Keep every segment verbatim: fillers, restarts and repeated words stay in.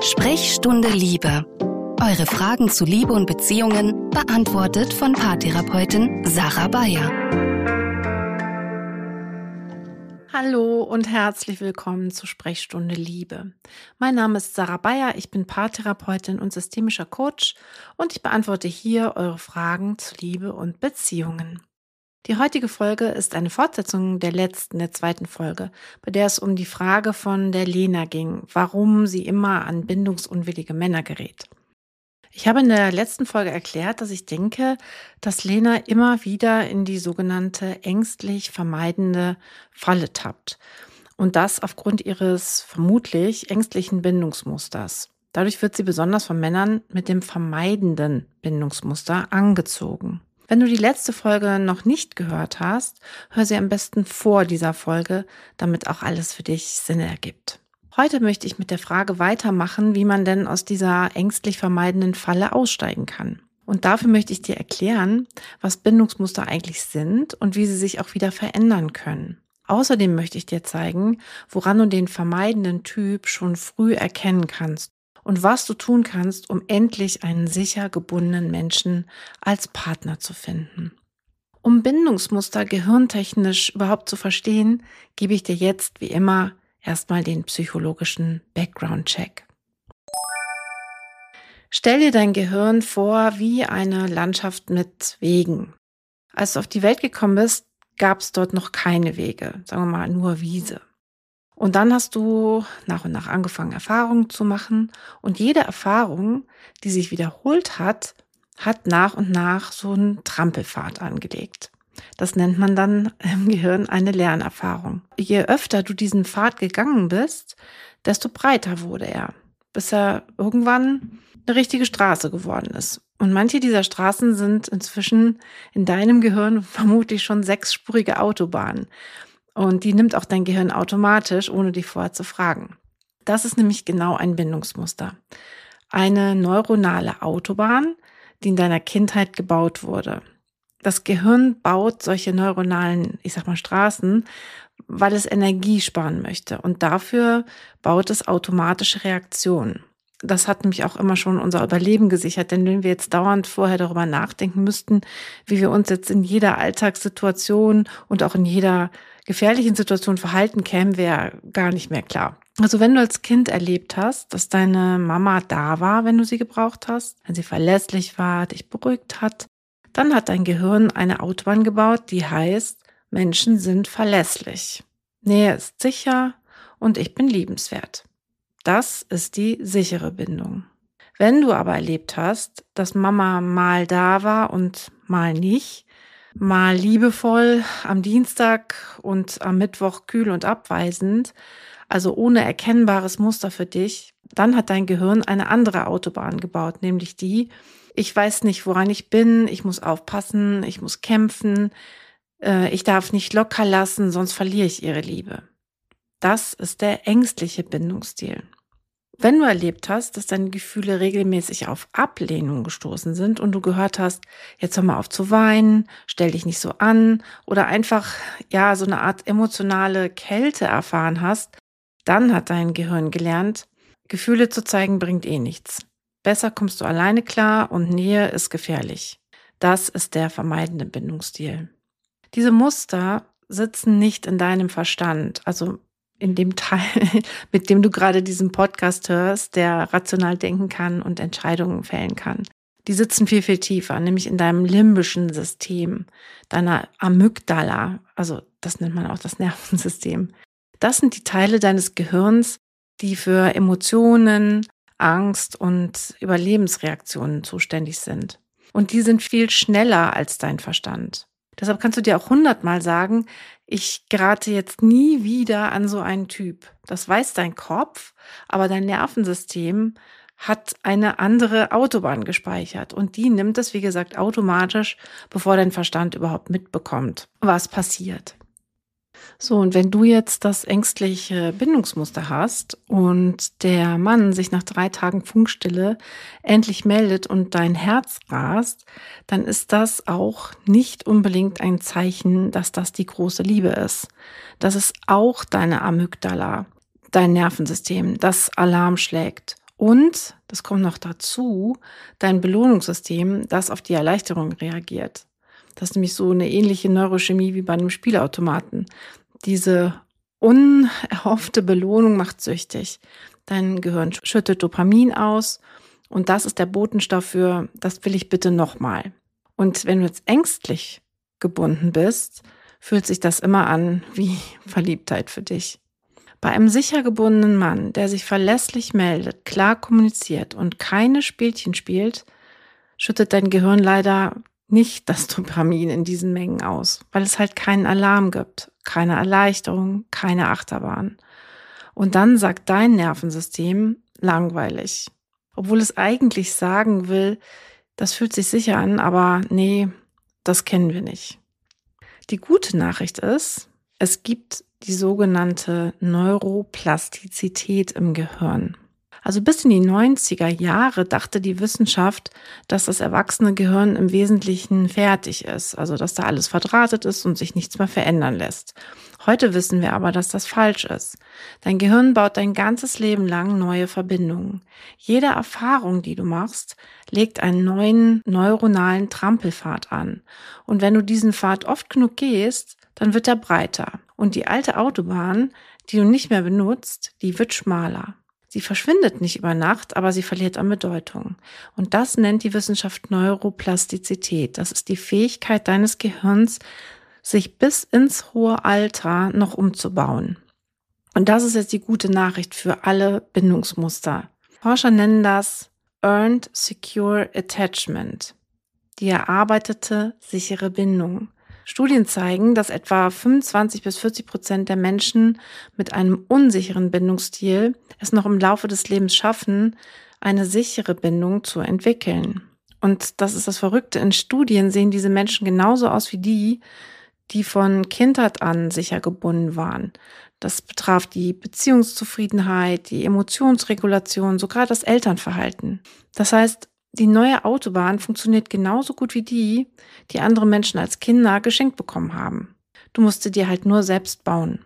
Sprechstunde Liebe. Eure Fragen zu Liebe und Beziehungen beantwortet von Paartherapeutin Sarah Bayer. Hallo und herzlich willkommen zu Sprechstunde Liebe. Mein Name ist Sarah Bayer, ich bin Paartherapeutin und systemischer Coach und ich beantworte hier eure Fragen zu Liebe und Beziehungen. Die heutige Folge ist eine Fortsetzung der letzten, der zweiten Folge, bei der es um die Frage von der Lena ging, warum sie immer an bindungsunwillige Männer gerät. Ich habe in der letzten Folge erklärt, dass ich denke, dass Lena immer wieder in die sogenannte ängstlich vermeidende Falle tappt. Und das aufgrund ihres vermutlich ängstlichen Bindungsmusters. Dadurch wird sie besonders von Männern mit dem vermeidenden Bindungsmuster angezogen. Wenn du die letzte Folge noch nicht gehört hast, hör sie am besten vor dieser Folge, damit auch alles für dich Sinn ergibt. Heute möchte ich mit der Frage weitermachen, wie man denn aus dieser ängstlich vermeidenden Falle aussteigen kann. Und dafür möchte ich dir erklären, was Bindungsmuster eigentlich sind und wie sie sich auch wieder verändern können. Außerdem möchte ich dir zeigen, woran du den vermeidenden Typ schon früh erkennen kannst und was du tun kannst, um endlich einen sicher gebundenen Menschen als Partner zu finden. Um Bindungsmuster gehirntechnisch überhaupt zu verstehen, gebe ich dir jetzt wie immer erstmal den psychologischen Background-Check. Stell dir dein Gehirn vor wie eine Landschaft mit Wegen. Als du auf die Welt gekommen bist, gab es dort noch keine Wege, sagen wir mal nur Wiese. Und dann hast du nach und nach angefangen, Erfahrungen zu machen. Und jede Erfahrung, die sich wiederholt hat, hat nach und nach so einen Trampelpfad angelegt. Das nennt man dann im Gehirn eine Lernerfahrung. Je öfter du diesen Pfad gegangen bist, desto breiter wurde er, bis er irgendwann eine richtige Straße geworden ist. Und manche dieser Straßen sind inzwischen in deinem Gehirn vermutlich schon sechsspurige Autobahnen. Und die nimmt auch dein Gehirn automatisch, ohne dich vorher zu fragen. Das ist nämlich genau ein Bindungsmuster. Eine neuronale Autobahn, die in deiner Kindheit gebaut wurde. Das Gehirn baut solche neuronalen, ich sag mal, Straßen, weil es Energie sparen möchte. Und dafür baut es automatische Reaktionen. Das hat nämlich auch immer schon unser Überleben gesichert. Denn wenn wir jetzt dauernd vorher darüber nachdenken müssten, wie wir uns jetzt in jeder Alltagssituation und auch in jeder gefährlichen Situation verhalten, kämen wir gar nicht mehr klar. Also wenn du als Kind erlebt hast, dass deine Mama da war, wenn du sie gebraucht hast, wenn sie verlässlich war, dich beruhigt hat, dann hat dein Gehirn eine Autobahn gebaut, die heißt, Menschen sind verlässlich. Nähe ist sicher und ich bin liebenswert. Das ist die sichere Bindung. Wenn du aber erlebt hast, dass Mama mal da war und mal nicht, mal liebevoll am Dienstag und am Mittwoch kühl und abweisend, also ohne erkennbares Muster für dich, dann hat dein Gehirn eine andere Autobahn gebaut, nämlich die, ich weiß nicht, woran ich bin, ich muss aufpassen, ich muss kämpfen, äh, ich darf nicht locker lassen, sonst verliere ich ihre Liebe. Das ist der ängstliche Bindungsstil. Wenn du erlebt hast, dass deine Gefühle regelmäßig auf Ablehnung gestoßen sind und du gehört hast, jetzt hör mal auf zu weinen, stell dich nicht so an oder einfach ja so eine Art emotionale Kälte erfahren hast, dann hat dein Gehirn gelernt, Gefühle zu zeigen bringt eh nichts. Besser kommst du alleine klar und Nähe ist gefährlich. Das ist der vermeidende Bindungsstil. Diese Muster sitzen nicht in deinem Verstand, also in dem Teil, mit dem du gerade diesen Podcast hörst, der rational denken kann und Entscheidungen fällen kann. Die sitzen viel, viel tiefer, nämlich in deinem limbischen System, deiner Amygdala, also das nennt man auch das Nervensystem. Das sind die Teile deines Gehirns, die für Emotionen, Angst und Überlebensreaktionen zuständig sind. Und die sind viel schneller als dein Verstand. Deshalb kannst du dir auch hundertmal sagen, ich gerate jetzt nie wieder an so einen Typ. Das weiß dein Kopf, aber dein Nervensystem hat eine andere Autobahn gespeichert. Und die nimmt es, wie gesagt, automatisch, bevor dein Verstand überhaupt mitbekommt, was passiert. So, und wenn du jetzt das ängstliche Bindungsmuster hast und der Mann sich nach drei Tagen Funkstille endlich meldet und dein Herz rast, dann ist das auch nicht unbedingt ein Zeichen, dass das die große Liebe ist. Das ist auch deine Amygdala, dein Nervensystem, das Alarm schlägt Und, das kommt noch dazu, dein Belohnungssystem, das auf die Erleichterung reagiert. Das ist nämlich so eine ähnliche Neurochemie wie bei einem Spielautomaten. Diese unerhoffte Belohnung macht süchtig. Dein Gehirn schüttet Dopamin aus und das ist der Botenstoff für, das will ich bitte nochmal. Und wenn du jetzt ängstlich gebunden bist, fühlt sich das immer an wie Verliebtheit für dich. Bei einem sicher gebundenen Mann, der sich verlässlich meldet, klar kommuniziert und keine Spielchen spielt, schüttet dein Gehirn leider nicht das Dopamin in diesen Mengen aus, weil es halt keinen Alarm gibt, keine Erleichterung, keine Achterbahn. Und dann sagt dein Nervensystem langweilig, obwohl es eigentlich sagen will, das fühlt sich sicher an, aber nee, das kennen wir nicht. Die gute Nachricht ist, es gibt die sogenannte Neuroplastizität im Gehirn. Also bis in die neunziger Jahre dachte die Wissenschaft, dass das erwachsene Gehirn im Wesentlichen fertig ist, also dass da alles verdrahtet ist und sich nichts mehr verändern lässt. Heute wissen wir aber, dass das falsch ist. Dein Gehirn baut dein ganzes Leben lang neue Verbindungen. Jede Erfahrung, die du machst, legt einen neuen neuronalen Trampelpfad an. Und wenn du diesen Pfad oft genug gehst, dann wird er breiter. Und die alte Autobahn, die du nicht mehr benutzt, die wird schmaler. Sie verschwindet nicht über Nacht, aber sie verliert an Bedeutung. Und das nennt die Wissenschaft Neuroplastizität. Das ist die Fähigkeit deines Gehirns, sich bis ins hohe Alter noch umzubauen. Und das ist jetzt die gute Nachricht für alle Bindungsmuster. Forscher nennen das Earned Secure Attachment, die erarbeitete sichere Bindung. Studien zeigen, dass etwa fünfundzwanzig bis vierzig Prozent der Menschen mit einem unsicheren Bindungsstil es noch im Laufe des Lebens schaffen, eine sichere Bindung zu entwickeln. Und das ist das Verrückte. In Studien sehen diese Menschen genauso aus wie die, die von Kindheit an sicher gebunden waren. Das betraf die Beziehungszufriedenheit, die Emotionsregulation, sogar das Elternverhalten. Das heißt, die neue Autobahn funktioniert genauso gut wie die, die andere Menschen als Kinder geschenkt bekommen haben. Du musst sie dir halt nur selbst bauen.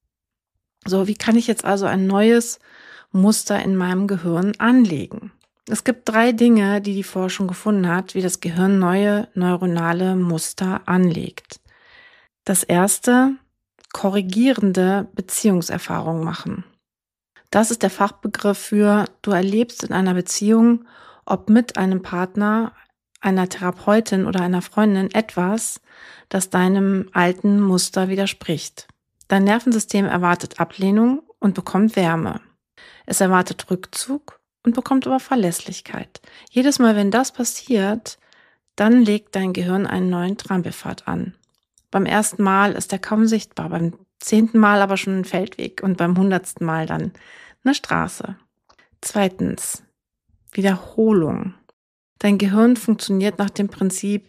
So, wie kann ich jetzt also ein neues Muster in meinem Gehirn anlegen? Es gibt drei Dinge, die die Forschung gefunden hat, wie das Gehirn neue neuronale Muster anlegt. Das erste, korrigierende Beziehungserfahrungen machen. Das ist der Fachbegriff für, du erlebst in einer Beziehung, ob mit einem Partner, einer Therapeutin oder einer Freundin etwas, das deinem alten Muster widerspricht. Dein Nervensystem erwartet Ablehnung und bekommt Wärme. Es erwartet Rückzug und bekommt aber Verlässlichkeit. Jedes Mal, wenn das passiert, dann legt dein Gehirn einen neuen Trampelpfad an. Beim ersten Mal ist er kaum sichtbar, beim zehnten Mal aber schon ein Feldweg und beim hundertsten Mal dann eine Straße. Zweitens, Wiederholung. Dein Gehirn funktioniert nach dem Prinzip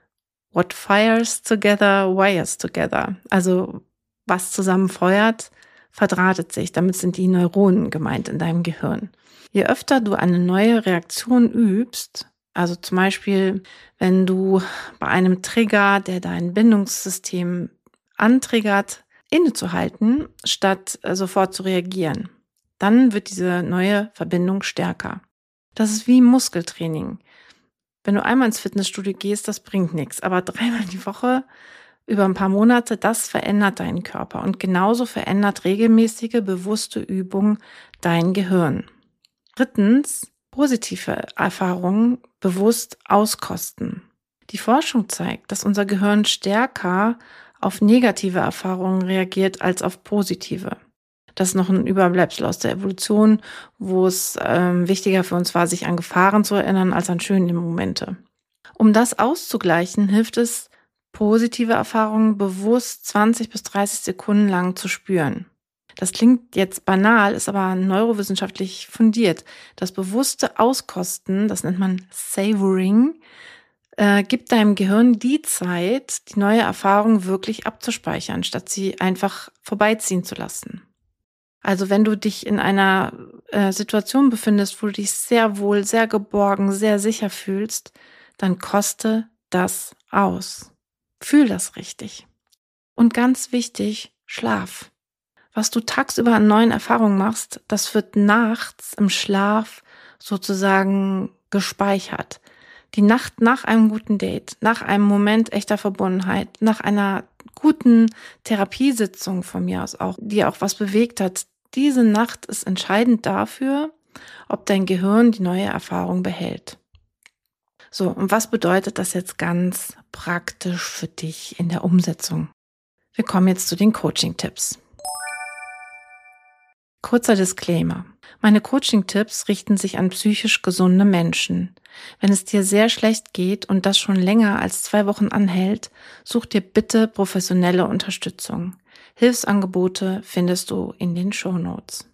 What fires together, wires together. Also was zusammen feuert, verdrahtet sich. Damit sind die Neuronen gemeint in deinem Gehirn. Je öfter du eine neue Reaktion übst, also zum Beispiel, wenn du bei einem Trigger, der dein Bindungssystem antriggert, innezuhalten, statt sofort zu reagieren, dann wird diese neue Verbindung stärker. Das ist wie Muskeltraining. Wenn du einmal ins Fitnessstudio gehst, das bringt nichts. Aber dreimal die Woche über ein paar Monate, das verändert deinen Körper. Und genauso verändert regelmäßige, bewusste Übung dein Gehirn. Drittens, positive Erfahrungen bewusst auskosten. Die Forschung zeigt, dass unser Gehirn stärker auf negative Erfahrungen reagiert als auf positive. Das ist noch ein Überbleibsel aus der Evolution, wo es ähm, wichtiger für uns war, sich an Gefahren zu erinnern, als an schöne Momente. Um das auszugleichen, hilft es, positive Erfahrungen bewusst zwanzig bis dreißig Sekunden lang zu spüren. Das klingt jetzt banal, ist aber neurowissenschaftlich fundiert. Das bewusste Auskosten, das nennt man Savoring, äh, gibt deinem Gehirn die Zeit, die neue Erfahrung wirklich abzuspeichern, statt sie einfach vorbeiziehen zu lassen. Also wenn du dich in einer äh, Situation befindest, wo du dich sehr wohl, sehr geborgen, sehr sicher fühlst, dann koste das aus. Fühl das richtig. Und ganz wichtig, Schlaf. Was du tagsüber an neuen Erfahrungen machst, das wird nachts im Schlaf sozusagen gespeichert. Die Nacht nach einem guten Date, nach einem Moment echter Verbundenheit, nach einer guten Therapiesitzung von mir aus auch, die auch was bewegt hat. Diese Nacht ist entscheidend dafür, ob dein Gehirn die neue Erfahrung behält. So, und was bedeutet das jetzt ganz praktisch für dich in der Umsetzung? Wir kommen jetzt zu den Coaching-Tipps. Kurzer Disclaimer. Meine Coaching-Tipps richten sich an psychisch gesunde Menschen. Wenn es dir sehr schlecht geht und das schon länger als zwei Wochen anhält, such dir bitte professionelle Unterstützung. Hilfsangebote findest du in den Shownotes.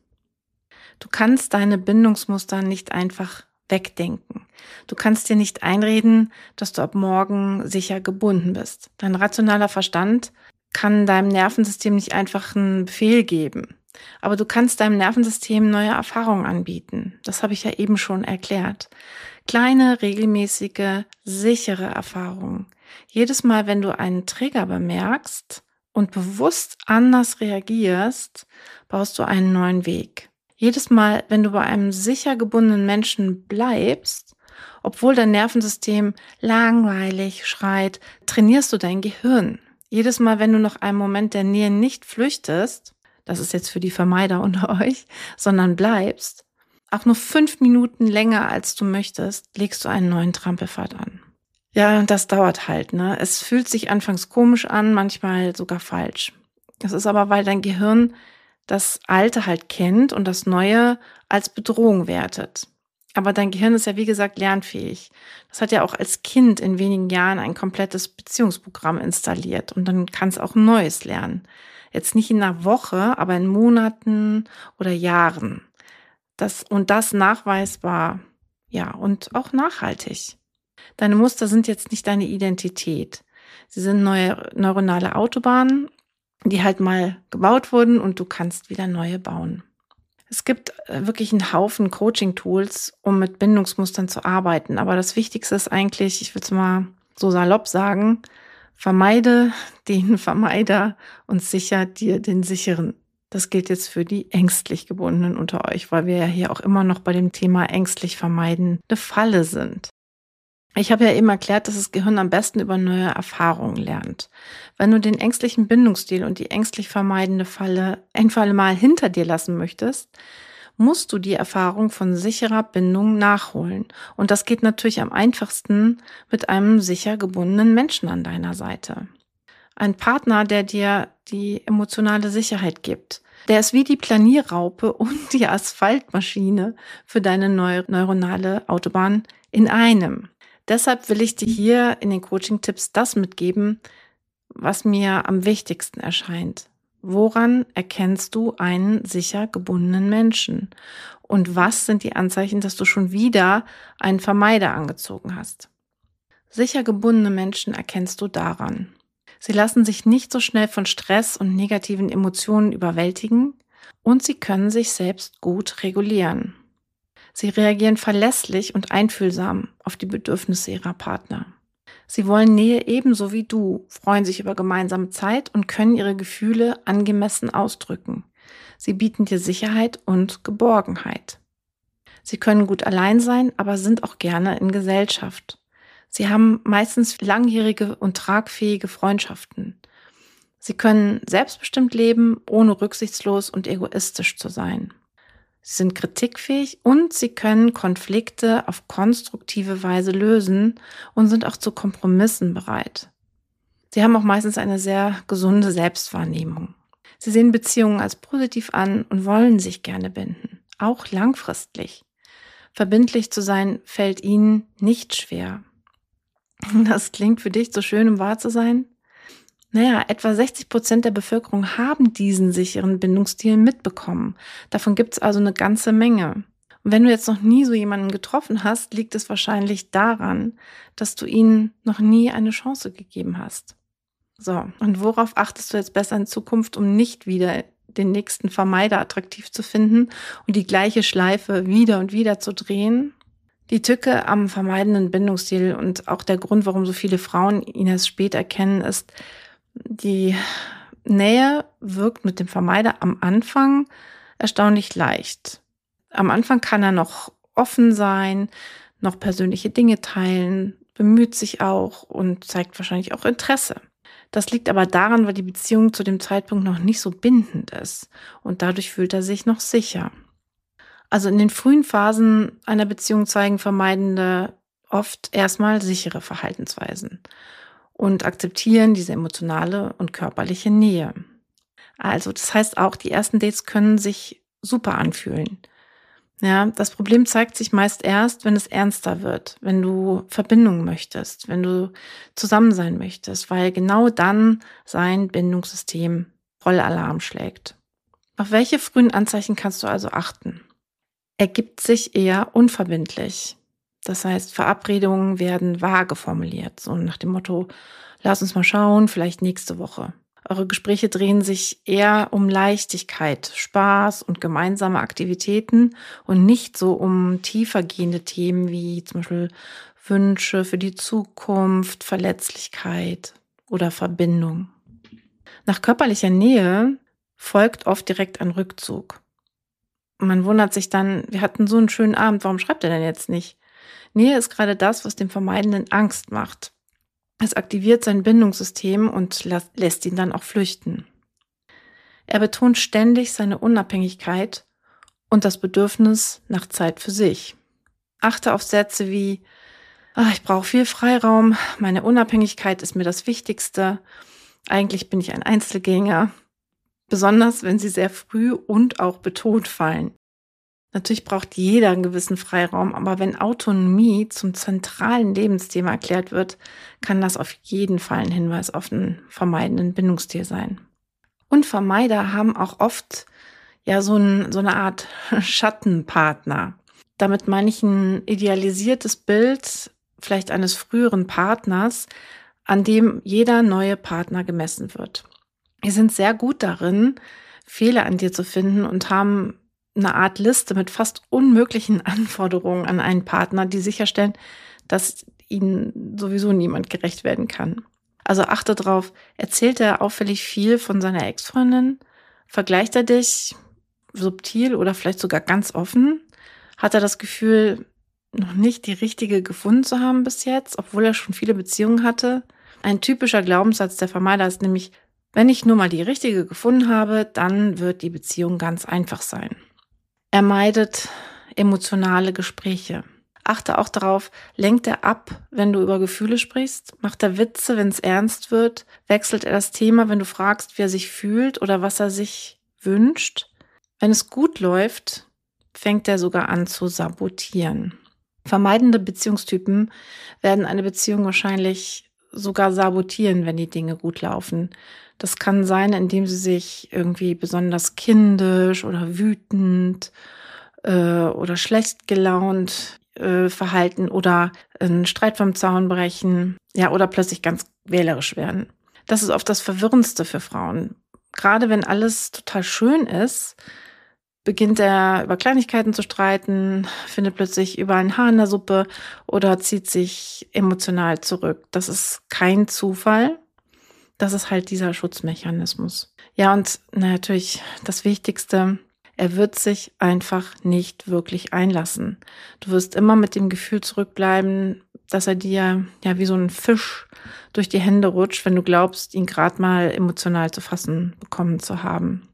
Du kannst deine Bindungsmuster nicht einfach wegdenken. Du kannst dir nicht einreden, dass du ab morgen sicher gebunden bist. Dein rationaler Verstand kann deinem Nervensystem nicht einfach einen Befehl geben. Aber du kannst deinem Nervensystem neue Erfahrungen anbieten. Das habe ich ja eben schon erklärt. Kleine, regelmäßige, sichere Erfahrungen. Jedes Mal, wenn du einen Trigger bemerkst und bewusst anders reagierst, baust du einen neuen Weg. Jedes Mal, wenn du bei einem sicher gebundenen Menschen bleibst, obwohl dein Nervensystem langweilig schreit, trainierst du dein Gehirn. Jedes Mal, wenn du nach einem Moment der Nähe nicht flüchtest, das ist jetzt für die Vermeider unter euch, sondern bleibst, auch nur fünf Minuten länger als du möchtest, legst du einen neuen Trampelpfad an. Ja, das dauert halt, ne? Es fühlt sich anfangs komisch an, manchmal sogar falsch. Das ist aber, weil dein Gehirn das Alte halt kennt und das Neue als Bedrohung wertet. Aber dein Gehirn ist ja, wie gesagt, lernfähig. Das hat ja auch als Kind in wenigen Jahren ein komplettes Beziehungsprogramm installiert und dann kann es auch Neues lernen. Jetzt nicht in einer Woche, aber in Monaten oder Jahren. Das, und das nachweisbar, ja, und auch nachhaltig. Deine Muster sind jetzt nicht deine Identität. Sie sind neue neuronale Autobahnen, die halt mal gebaut wurden und du kannst wieder neue bauen. Es gibt wirklich einen Haufen Coaching-Tools, um mit Bindungsmustern zu arbeiten. Aber das Wichtigste ist eigentlich, ich will es mal so salopp sagen, vermeide den Vermeider und sicher dir den sicheren. Das gilt jetzt für die ängstlich Gebundenen unter euch, weil wir ja hier auch immer noch bei dem Thema ängstlich vermeiden eine Falle sind. Ich habe ja eben erklärt, dass das Gehirn am besten über neue Erfahrungen lernt. Wenn du den ängstlichen Bindungsstil und die ängstlich vermeidende Falle ein für alle Mal hinter dir lassen möchtest, musst du die Erfahrung von sicherer Bindung nachholen. Und das geht natürlich am einfachsten mit einem sicher gebundenen Menschen an deiner Seite. Ein Partner, der dir die emotionale Sicherheit gibt. Der ist wie die Planierraupe und die Asphaltmaschine für deine neu- neuronale Autobahn in einem. Deshalb will ich dir hier in den Coaching-Tipps das mitgeben, was mir am wichtigsten erscheint. Woran erkennst du einen sicher gebundenen Menschen? Und was sind die Anzeichen, dass du schon wieder einen Vermeider angezogen hast? Sicher gebundene Menschen erkennst du daran. Sie lassen sich nicht so schnell von Stress und negativen Emotionen überwältigen und sie können sich selbst gut regulieren. Sie reagieren verlässlich und einfühlsam auf die Bedürfnisse ihrer Partner. Sie wollen Nähe ebenso wie du, freuen sich über gemeinsame Zeit und können ihre Gefühle angemessen ausdrücken. Sie bieten dir Sicherheit und Geborgenheit. Sie können gut allein sein, aber sind auch gerne in Gesellschaft. Sie haben meistens langjährige und tragfähige Freundschaften. Sie können selbstbestimmt leben, ohne rücksichtslos und egoistisch zu sein. Sie sind kritikfähig und sie können Konflikte auf konstruktive Weise lösen und sind auch zu Kompromissen bereit. Sie haben auch meistens eine sehr gesunde Selbstwahrnehmung. Sie sehen Beziehungen als positiv an und wollen sich gerne binden, auch langfristig. Verbindlich zu sein fällt ihnen nicht schwer. Das klingt für dich so schön, um wahr zu sein? Naja, etwa sechzig Prozent der Bevölkerung haben diesen sicheren Bindungsstil mitbekommen. Davon gibt es also eine ganze Menge. Und wenn du jetzt noch nie so jemanden getroffen hast, liegt es wahrscheinlich daran, dass du ihnen noch nie eine Chance gegeben hast. So, und worauf achtest du jetzt besser in Zukunft, um nicht wieder den nächsten Vermeider attraktiv zu finden und die gleiche Schleife wieder und wieder zu drehen? Die Tücke am vermeidenden Bindungsstil und auch der Grund, warum so viele Frauen ihn erst spät erkennen, ist, die Nähe wirkt mit dem Vermeider am Anfang erstaunlich leicht. Am Anfang kann er noch offen sein, noch persönliche Dinge teilen, bemüht sich auch und zeigt wahrscheinlich auch Interesse. Das liegt aber daran, weil die Beziehung zu dem Zeitpunkt noch nicht so bindend ist und dadurch fühlt er sich noch sicher. Also in den frühen Phasen einer Beziehung zeigen Vermeidende oft erstmal sichere Verhaltensweisen und akzeptieren diese emotionale und körperliche Nähe. Also das heißt auch, die ersten Dates können sich super anfühlen. Ja, das Problem zeigt sich meist erst, wenn es ernster wird, wenn du Verbindung möchtest, wenn du zusammen sein möchtest, weil genau dann sein Bindungssystem Vollalarm schlägt. Auf welche frühen Anzeichen kannst du also achten? Er gibt sich eher unverbindlich. Das heißt, Verabredungen werden vage formuliert, so nach dem Motto, lass uns mal schauen, vielleicht nächste Woche. Eure Gespräche drehen sich eher um Leichtigkeit, Spaß und gemeinsame Aktivitäten und nicht so um tiefergehende Themen wie zum Beispiel Wünsche für die Zukunft, Verletzlichkeit oder Verbindung. Nach körperlicher Nähe folgt oft direkt ein Rückzug. Man wundert sich dann, wir hatten so einen schönen Abend, warum schreibt er denn jetzt nicht? Nähe ist gerade das, was dem Vermeidenden Angst macht. Es aktiviert sein Bindungssystem und lässt ihn dann auch flüchten. Er betont ständig seine Unabhängigkeit und das Bedürfnis nach Zeit für sich. Achte auf Sätze wie, ach, ich brauche viel Freiraum, meine Unabhängigkeit ist mir das Wichtigste, eigentlich bin ich ein Einzelgänger, besonders wenn sie sehr früh und auch betont fallen. Natürlich braucht jeder einen gewissen Freiraum, aber wenn Autonomie zum zentralen Lebensthema erklärt wird, kann das auf jeden Fall ein Hinweis auf einen vermeidenden Bindungsstil sein. Und Vermeider haben auch oft ja so, ein, so eine Art Schattenpartner. Damit meine ich ein idealisiertes Bild vielleicht eines früheren Partners, an dem jeder neue Partner gemessen wird. Die sind sehr gut darin, Fehler an dir zu finden und haben eine Art Liste mit fast unmöglichen Anforderungen an einen Partner, die sicherstellen, dass ihnen sowieso niemand gerecht werden kann. Also achte drauf, erzählt er auffällig viel von seiner Ex-Freundin? Vergleicht er dich subtil oder vielleicht sogar ganz offen? Hat er das Gefühl, noch nicht die richtige gefunden zu haben bis jetzt, obwohl er schon viele Beziehungen hatte? Ein typischer Glaubenssatz der Vermeider ist nämlich, wenn ich nur mal die richtige gefunden habe, dann wird die Beziehung ganz einfach sein. Er meidet emotionale Gespräche. Achte auch darauf, lenkt er ab, wenn du über Gefühle sprichst? Macht er Witze, wenn es ernst wird? Wechselt er das Thema, wenn du fragst, wie er sich fühlt oder was er sich wünscht? Wenn es gut läuft, fängt er sogar an zu sabotieren. Vermeidende Beziehungstypen werden eine Beziehung wahrscheinlich sogar sabotieren, wenn die Dinge gut laufen. Das kann sein, indem sie sich irgendwie besonders kindisch oder wütend äh, oder schlecht gelaunt äh, verhalten oder einen Streit vom Zaun brechen, ja, oder plötzlich ganz wählerisch werden. Das ist oft das Verwirrendste für Frauen. Gerade wenn alles total schön ist, beginnt er über Kleinigkeiten zu streiten, findet plötzlich überall ein Haar in der Suppe oder zieht sich emotional zurück. Das ist kein Zufall. Das ist halt dieser Schutzmechanismus. Ja, und na, natürlich das Wichtigste, er wird sich einfach nicht wirklich einlassen. Du wirst immer mit dem Gefühl zurückbleiben, dass er dir ja wie so ein Fisch durch die Hände rutscht, wenn du glaubst, ihn gerade mal emotional zu fassen bekommen zu haben.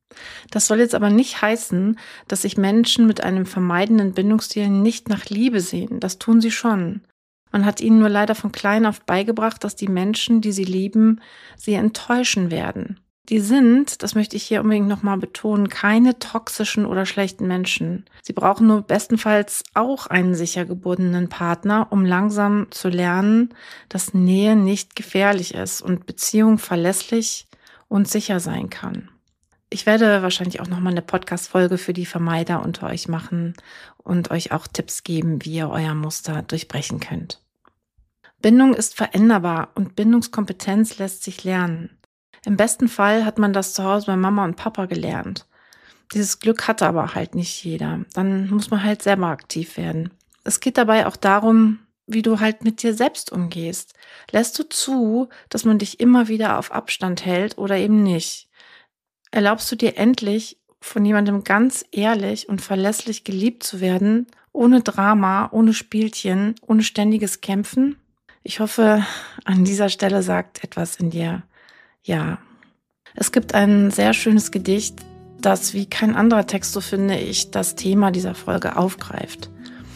Das soll jetzt aber nicht heißen, dass sich Menschen mit einem vermeidenden Bindungsstil nicht nach Liebe sehen. Das tun sie schon. Man hat ihnen nur leider von klein auf beigebracht, dass die Menschen, die sie lieben, sie enttäuschen werden. Die sind, das möchte ich hier unbedingt nochmal betonen, keine toxischen oder schlechten Menschen. Sie brauchen nur bestenfalls auch einen sicher gebundenen Partner, um langsam zu lernen, dass Nähe nicht gefährlich ist und Beziehung verlässlich und sicher sein kann. Ich werde wahrscheinlich auch nochmal eine Podcast-Folge für die Vermeider unter euch machen und euch auch Tipps geben, wie ihr euer Muster durchbrechen könnt. Bindung ist veränderbar und Bindungskompetenz lässt sich lernen. Im besten Fall hat man das zu Hause bei Mama und Papa gelernt. Dieses Glück hatte aber halt nicht jeder. Dann muss man halt selber aktiv werden. Es geht dabei auch darum, wie du halt mit dir selbst umgehst. Lässt du zu, dass man dich immer wieder auf Abstand hält oder eben nicht? Erlaubst du dir endlich, von jemandem ganz ehrlich und verlässlich geliebt zu werden ohne Drama, ohne Spielchen, ohne ständiges Kämpfen. Ich hoffe, an dieser Stelle sagt etwas in dir ja. Es gibt ein sehr schönes Gedicht, das wie kein anderer Text, so finde ich, das Thema dieser Folge aufgreift.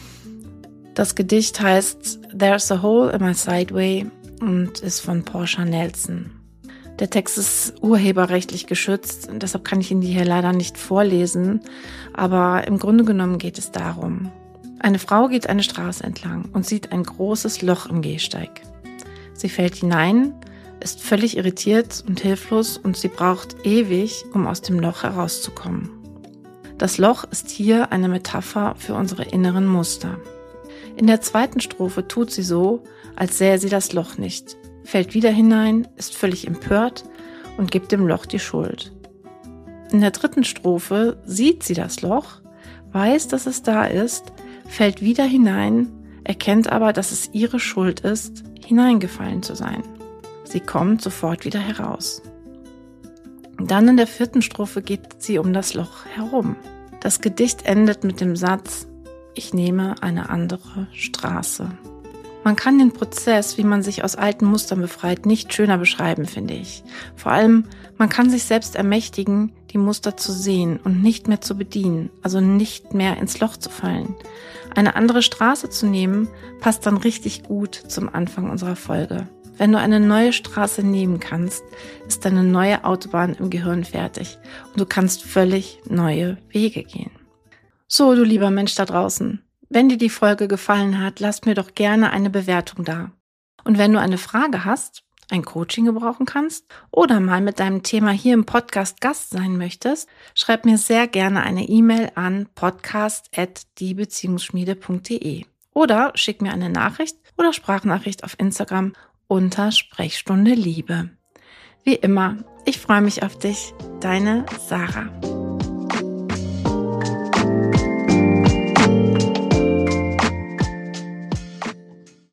Das Gedicht heißt There's a Hole in My Sideway und ist von Portia Nelson. Der Text ist urheberrechtlich geschützt, deshalb kann ich ihn dir hier leider nicht vorlesen, aber im Grunde genommen geht es darum. Eine Frau geht eine Straße entlang und sieht ein großes Loch im Gehsteig. Sie fällt hinein, ist völlig irritiert und hilflos und sie braucht ewig, um aus dem Loch herauszukommen. Das Loch ist hier eine Metapher für unsere inneren Muster. In der zweiten Strophe tut sie so, als sähe sie das Loch nicht, fällt wieder hinein, ist völlig empört und gibt dem Loch die Schuld. In der dritten Strophe sieht sie das Loch, weiß, dass es da ist, fällt wieder hinein, erkennt aber, dass es ihre Schuld ist, hineingefallen zu sein. Sie kommt sofort wieder heraus. Dann in der vierten Strophe geht sie um das Loch herum. Das Gedicht endet mit dem Satz: Ich nehme eine andere Straße. Man kann den Prozess, wie man sich aus alten Mustern befreit, nicht schöner beschreiben, finde ich. Vor allem, man kann sich selbst ermächtigen, die Muster zu sehen und nicht mehr zu bedienen, also nicht mehr ins Loch zu fallen. Eine andere Straße zu nehmen, passt dann richtig gut zum Anfang unserer Folge. Wenn du eine neue Straße nehmen kannst, ist deine neue Autobahn im Gehirn fertig und du kannst völlig neue Wege gehen. So, du lieber Mensch da draußen, wenn dir die Folge gefallen hat, lass mir doch gerne eine Bewertung da. Und wenn du eine Frage hast, ein Coaching gebrauchen kannst oder mal mit deinem Thema hier im Podcast Gast sein möchtest, schreib mir sehr gerne eine E-Mail an podcast at diebeziehungsschmiede punkt de oder schick mir eine Nachricht oder Sprachnachricht auf Instagram unter Sprechstunde Liebe. Wie immer, ich freue mich auf dich, deine Sarah.